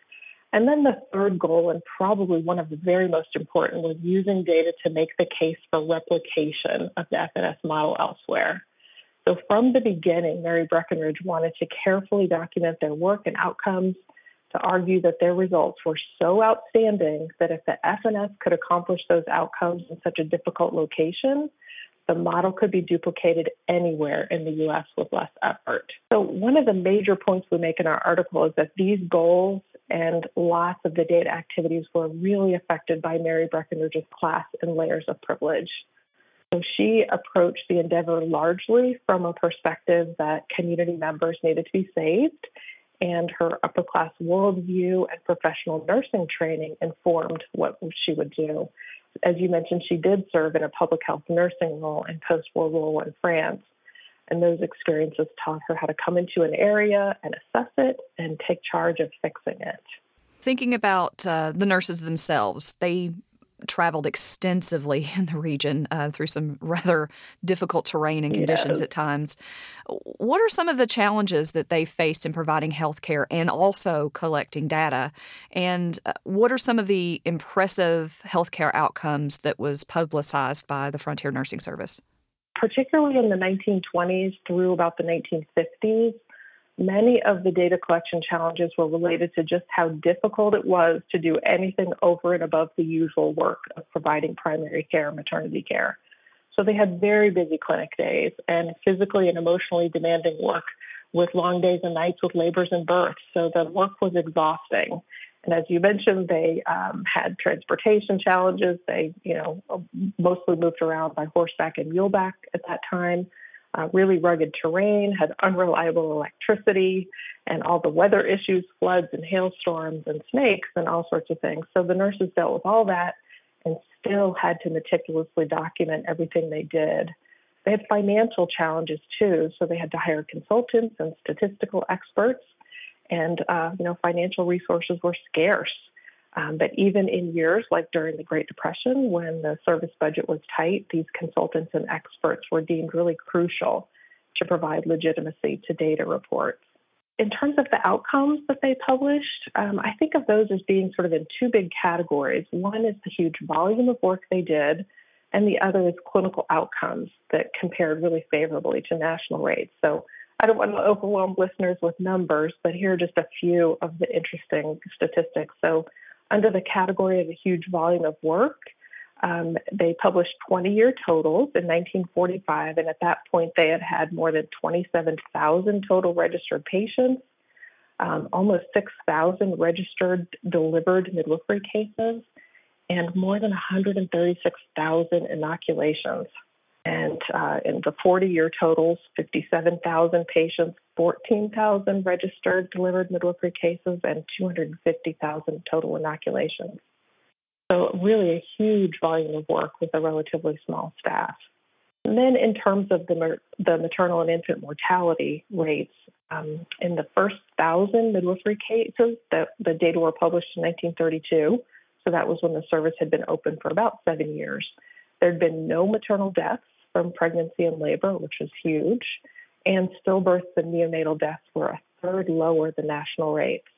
[SPEAKER 8] And then the third goal, and probably one of the very most important, was using data to make the case for replication of the F N S model elsewhere. So from the beginning, Mary Breckenridge wanted to carefully document their work and outcomes to argue that their results were so outstanding that if the F N S could accomplish those outcomes in such a difficult location, the model could be duplicated anywhere in the U S with less effort. So one of the major points we make in our article is that these goals and lots of the data activities were really affected by Mary Breckenridge's class and layers of privilege. So she approached the endeavor largely from a perspective that community members needed to be saved, and her upper-class worldview and professional nursing training informed what she would do. As you mentioned, she did serve in a public health nursing role in post-World War One France, and those experiences taught her how to come into an area and assess it and take charge of fixing it.
[SPEAKER 7] Thinking about uh, the nurses themselves, they traveled extensively in the region uh, through some rather difficult terrain and conditions
[SPEAKER 8] Yes.
[SPEAKER 7] at times. What are some of the challenges that they faced in providing health care and also collecting data? And uh, what are some of the impressive healthcare outcomes that was publicized by the Frontier Nursing Service?
[SPEAKER 8] Particularly in the nineteen twenties through about the nineteen fifties, many of the data collection challenges were related to just how difficult it was to do anything over and above the usual work of providing primary care and maternity care. So they had very busy clinic days and physically and emotionally demanding work with long days and nights with labors and births. So the work was exhausting. And as you mentioned, they um, had transportation challenges. They, you know, mostly moved around by horseback and muleback at that time. Uh, really rugged terrain, had unreliable electricity, and all the weather issues, floods and hailstorms and snakes and all sorts of things. So the nurses dealt with all that and still had to meticulously document everything they did. They had financial challenges too, so they had to hire consultants and statistical experts, and uh, you know, financial resources were scarce. Um, but even in years like during the Great Depression, when the service budget was tight, these consultants and experts were deemed really crucial to provide legitimacy to data reports. In terms of the outcomes that they published, um, I think of those as being sort of in two big categories. One is the huge volume of work they did, and the other is clinical outcomes that compared really favorably to national rates. So I don't want to overwhelm listeners with numbers, but here are just a few of the interesting statistics. So under the category of a huge volume of work, um, they published twenty-year totals in nineteen forty-five, and at that point they had had more than twenty-seven thousand total registered patients, um, almost six thousand registered delivered midwifery cases, and more than one hundred thirty-six thousand inoculations. And uh, in the forty-year totals, fifty-seven thousand patients, fourteen thousand registered delivered midwifery cases, and two hundred fifty thousand total inoculations. So really a huge volume of work with a relatively small staff. And then in terms of the, the maternal and infant mortality rates, um, in the first thousand midwifery cases, the, the data were published in nineteen thirty-two. So that was when the service had been open for about seven years. There had been no maternal deaths from pregnancy and labor, which was huge, and stillbirths and neonatal deaths were a third lower than national rates.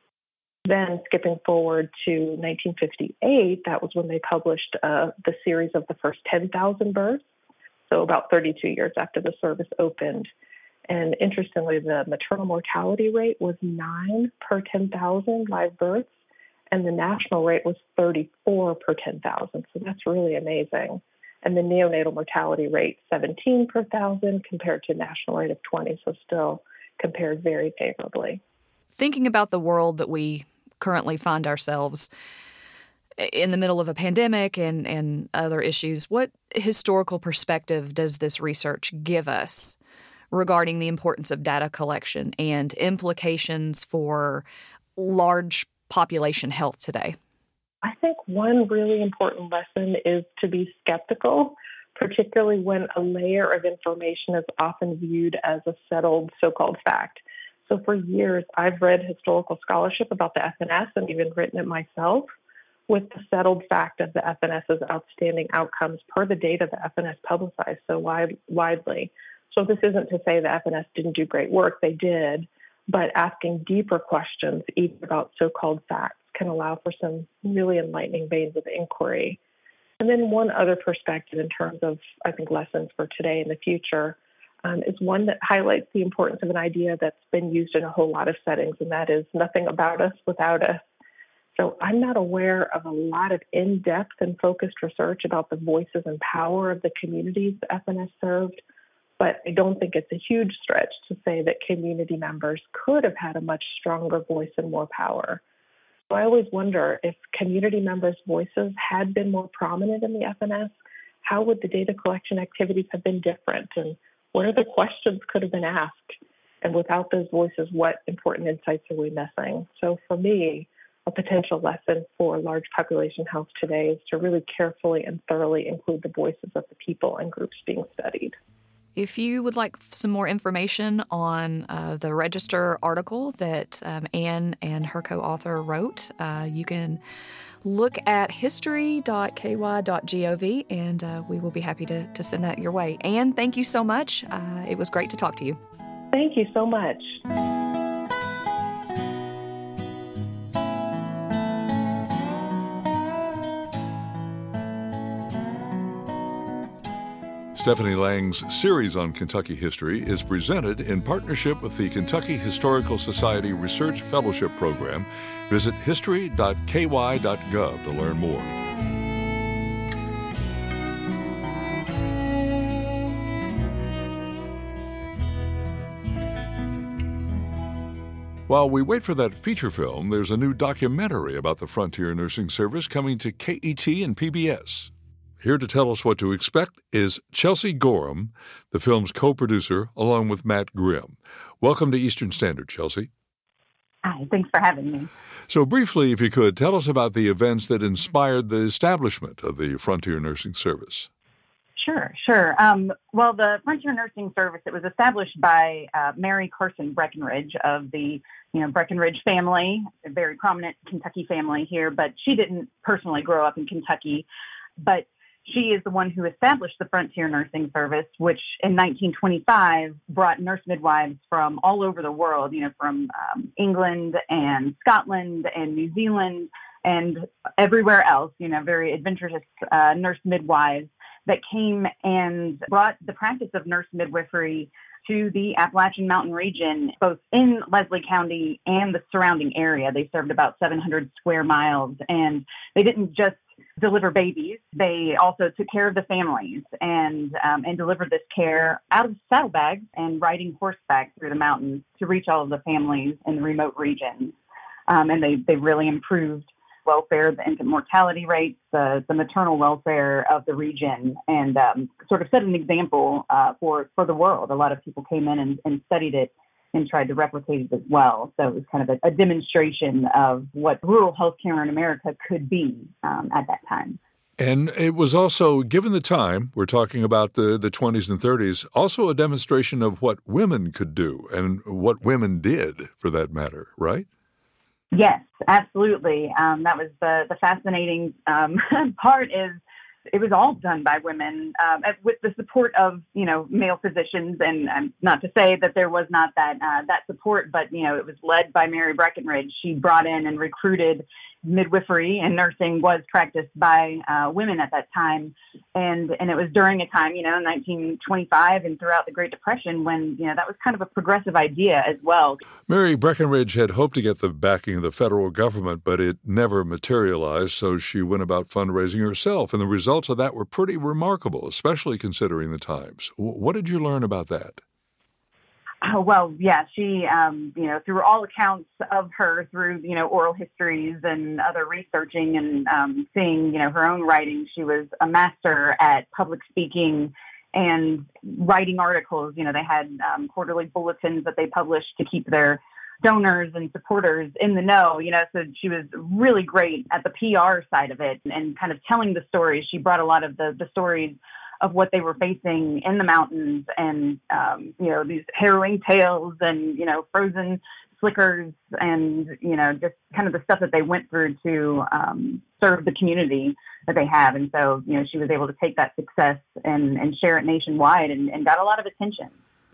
[SPEAKER 8] Then skipping forward to nineteen fifty-eight, that was when they published uh, the series of the first ten thousand births, so about thirty-two years after the service opened. And interestingly, the maternal mortality rate was nine per ten thousand live births, and the national rate was thirty-four per ten thousand, so that's really amazing. And the neonatal mortality rate, seventeen per thousand, compared to a national rate of twenty, so still compared very favorably.
[SPEAKER 7] Thinking about the world that we currently find ourselves in the middle of a pandemic and, and other issues, what historical perspective does this research give us regarding the importance of data collection and implications for large population health today?
[SPEAKER 8] I think one really important lesson is to be skeptical, particularly when a layer of information is often viewed as a settled so-called fact. So for years, I've read historical scholarship about the F N S and even written it myself with the settled fact of the FNS's outstanding outcomes per the data the F N S publicized so wide, widely. So this isn't to say the F N S didn't do great work. They did. but asking deeper questions, even about so-called facts, can allow for some really enlightening veins of inquiry. And then one other perspective in terms of, I think, lessons for today and the future um, is one that highlights the importance of an idea that's been used in a whole lot of settings, and that is nothing about us without us. So I'm not aware of a lot of in-depth and focused research about the voices and power of the communities the F N S served, but I don't think it's a huge stretch to say that community members could have had a much stronger voice and more power. So I always wonder, if community members' voices had been more prominent in the F N S, how would the data collection activities have been different? And what other questions could have been asked? And without those voices, what important insights are we missing? So for me, a potential lesson for large population health today is to really carefully and thoroughly include the voices of the people and groups being studied.
[SPEAKER 7] If you would like some more information on uh, the Register article that um, Anne and her co-author wrote, uh, you can look at history dot k y dot gov, and uh, we will be happy to, to send that your way. Anne, thank you so much. Uh, it was great to talk to you.
[SPEAKER 8] Thank you so much.
[SPEAKER 1] Stephanie Lang's series on Kentucky history is presented in partnership with the Kentucky Historical Society Research Fellowship Program. Visit history dot k y dot gov to learn more. While we wait for that feature film, there's a new documentary about the Frontier Nursing Service coming to K E T and P B S. Here to tell us what to expect is Chelsea Gorham, the film's co-producer, along with Matt Grimm. Welcome to Eastern Standard, Chelsea.
[SPEAKER 9] Hi, thanks for having me.
[SPEAKER 1] So briefly, if you could, tell us about the events that inspired the establishment of the Frontier Nursing Service.
[SPEAKER 9] Sure, sure. Um, well, the Frontier Nursing Service, it was established by uh, Mary Carson Breckenridge of the, you know, Breckenridge family, a very prominent Kentucky family here, but she didn't personally grow up in Kentucky. But she is the one who established the Frontier Nursing Service, which in nineteen twenty-five brought nurse midwives from all over the world, you know, from um, England and Scotland and New Zealand and everywhere else, you know, very adventurous uh, nurse midwives that came and brought the practice of nurse midwifery to the Appalachian Mountain region, both in Leslie County and the surrounding area. They served about seven hundred square miles, and they didn't just deliver babies. They also took care of the families and um, and delivered this care out of saddlebags and riding horseback through the mountains to reach all of the families in the remote regions. Um, and they, they really improved welfare, the infant mortality rates, the, the maternal welfare of the region, and um, sort of set an example uh, for, for the world. A lot of people came in and, and studied it and tried to replicate it as well. So it was kind of a, a demonstration of what rural healthcare in America could be um, at that time.
[SPEAKER 1] And it was also, given the time, we're talking about the, the twenties and thirties, also a demonstration of what women could do and what women did, for that matter, right?
[SPEAKER 9] Yes, absolutely. Um, that was the, the fascinating um, part is it was all done by women um, with the support of, you know, male physicians. And um, not to say that there was not that uh, that support, but, you know, it was led by Mary Breckenridge. She brought in and recruited midwifery, and nursing was practiced by uh, women at that time. And and it was during a time, you know, nineteen twenty-five and throughout the Great Depression when, you know, that was kind of a progressive idea as well.
[SPEAKER 1] Mary Breckenridge had hoped to get the backing of the federal government, but it never materialized, so she went about fundraising herself. And the results of that were pretty remarkable, especially considering the times. What did you learn about that?
[SPEAKER 9] Oh, well, yeah, she, um, you know, through all accounts of her, through, you know, oral histories and other researching and um, seeing, you know, her own writing, she was a master at public speaking and writing articles. You know, they had um, quarterly bulletins that they published to keep their donors and supporters in the know, you know, so she was really great at the P R side of it and kind of telling the stories. She brought a lot of the, the stories of what they were facing in the mountains and, um, you know, these harrowing tales and, you know, frozen slickers and, you know, just kind of the stuff that they went through to um, serve the community that they have. And so, you know, she was able to take that success and, and share it nationwide and, and got a lot of attention.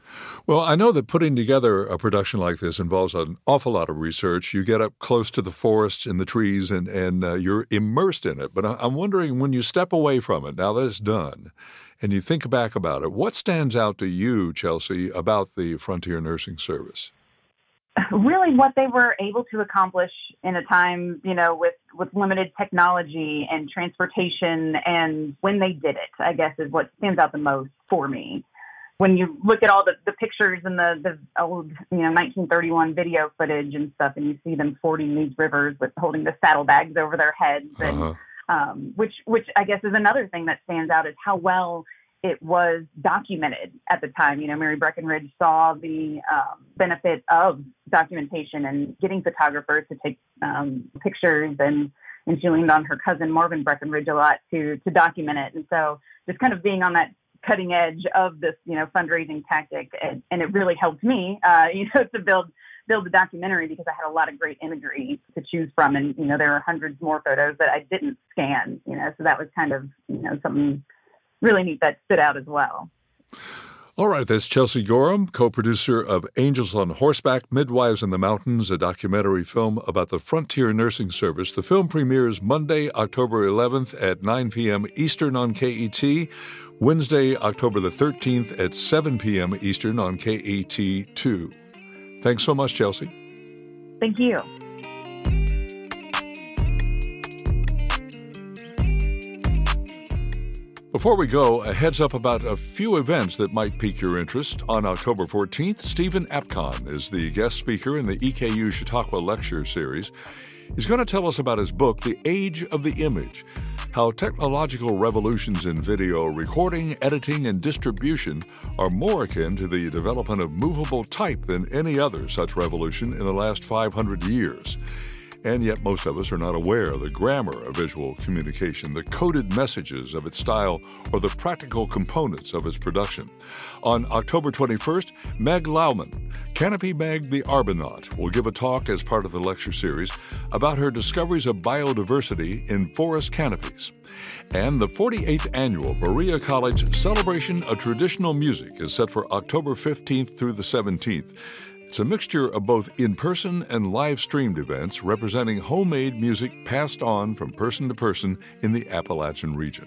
[SPEAKER 1] Well, I know that putting together a production like this involves an awful lot of research. You get up close to the forests and the trees, and, and uh, you're immersed in it. But I'm wondering, when you step away from it, now that it's done, and you think back about it, what stands out to you, Chelsea, about the Frontier Nursing Service?
[SPEAKER 9] Really what they were able to accomplish in a time, you know, with, with limited technology and transportation, and when they did it, I guess, is what stands out the most for me. When you look at all the, the pictures and the, the old, you know, nineteen thirty-one video footage and stuff, and you see them fording these rivers with holding the saddlebags over their heads, and uh-huh. um, which, which I guess is another thing that stands out, is how well it was documented at the time. You know, Mary Breckinridge saw the um, benefit of documentation and getting photographers to take um, pictures, and, and she leaned on her cousin Marvin Breckinridge a lot to to document it. And so just kind of being on that cutting edge of this, you know, fundraising tactic, and, and it really helped me, uh, you know, to build build the documentary, because I had a lot of great imagery to choose from, and you know, there are hundreds more photos that I didn't scan, you know, so that was kind of, you know, something really neat that stood out as well.
[SPEAKER 1] All right, that's Chelsea Gorham, co-producer of Angels on Horseback, Midwives in the Mountains, a documentary film about the Frontier Nursing Service. The film premieres Monday, October eleventh at nine p.m. Eastern on K E T, Wednesday, October the thirteenth at seven p.m. Eastern on K E T two. Thanks so much, Chelsea.
[SPEAKER 9] Thank you.
[SPEAKER 1] Before we go, a heads up about a few events that might pique your interest. On October fourteenth, Stephen Apkon is the guest speaker in the E K U Chautauqua Lecture Series. He's going to tell us about his book, The Age of the Image, how technological revolutions in video recording, editing, and distribution are more akin to the development of movable type than any other such revolution in the last five hundred years. And yet most of us are not aware of the grammar of visual communication, the coded messages of its style, or the practical components of its production. On October twenty-first, Meg Lauman, Canopy Meg the Arbonaut, will give a talk as part of the lecture series about her discoveries of biodiversity in forest canopies. And the forty-eighth annual Berea College Celebration of Traditional Music is set for October fifteenth through the seventeenth. It's a mixture of both in-person and live-streamed events representing homemade music passed on from person to person in the Appalachian region.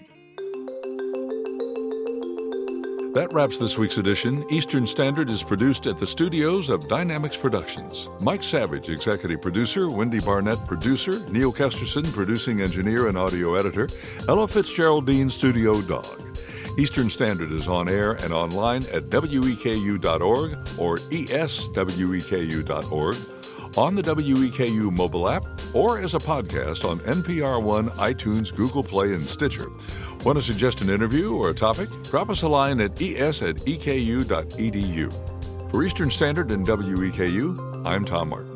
[SPEAKER 1] That wraps this week's edition. Eastern Standard is produced at the studios of Dynamics Productions. Mike Savage, executive producer, Wendy Barnett, producer, Neil Kesterson, producing engineer and audio editor, Ella Fitzgeraldine, studio dog. Eastern Standard is on air and online at W E K U dot org or E S W E K U dot org, on the W E K U mobile app, or as a podcast on N P R One, iTunes, Google Play, and Stitcher. Want to suggest an interview or a topic? Drop us a line at es at e k u dot e d u. For Eastern Standard and W E K U, I'm Tom Martin.